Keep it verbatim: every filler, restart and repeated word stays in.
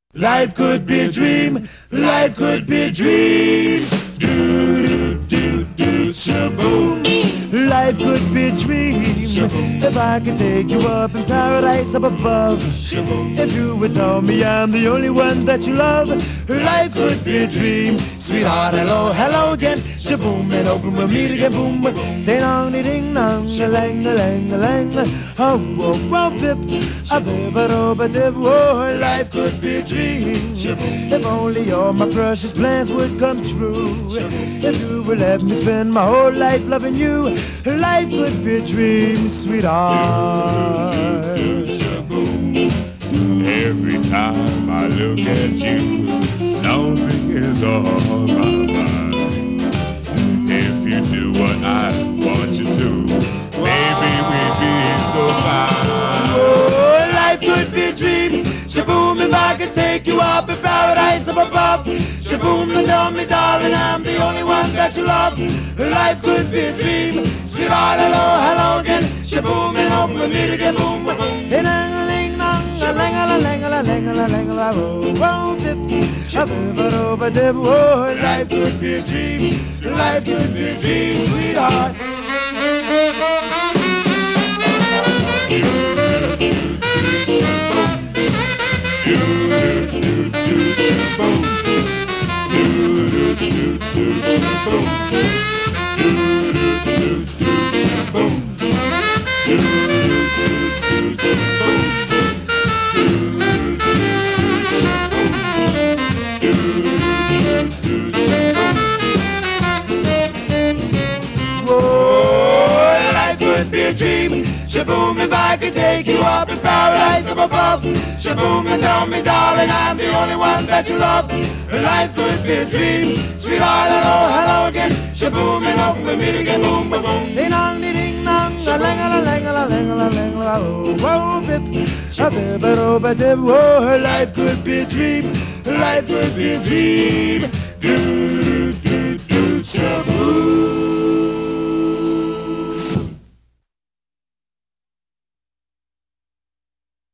Life could be a dream, life could be a dream. Do do do do shaboom. Life could be a dream if I could take you up in paradise up above. If you would tell me I'm the only one that you love, life could be a dream. Sweetheart, hello, hello again. Shaboom, and open we'll meet again. Boom, ding dong, ding dong, a lang, a lang, a lang. Oh, oh, oh, bip, a bip, a do, a dip. Oh, life could be a dream. If only all my precious plans would come true. If you would let me spend my whole life loving you, life could be a dream, sweetheart. Every time I look at you, something is on my mind. If you do what I want you to, maybe we'd be so fine. Oh, life could be a dream. Shaboom, if I could take you up in paradise up above. Shaboom, and tell me, darling, I'm the only one that you love. Life could be a dream. Sweetheart, hello, hello again. Shaboom, and hope we meet again. Boom, boom, boom. Ding dong, ding dong, a lang a lang a lang a lang a oh, oh, dip, a bip, a do, a dip. Oh, life could be a dream. Life could be a dream, sweetheart. Shaboom, if I could take you up in paradise up above. Shaboom, and tell me, darling, I'm the only one that you love. Life could be a dream. Sweetheart, hello, hello again. Shaboom, and hope we meet again. Boom, boom, boom. Ding dong, ding dong, a lang a lang a lang a lang a oh, oh, bip, a bip, a do, a dip. Oh, life could be a dream. Life could be a dream. Do do do do shaboom.